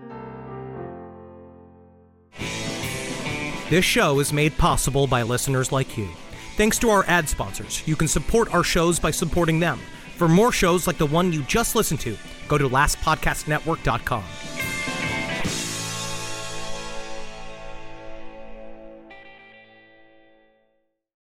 This show is made possible by listeners like you. Thanks to our ad sponsors, you can support our shows by supporting them. For more shows like the one you just listened to, go to last podcast network dot com.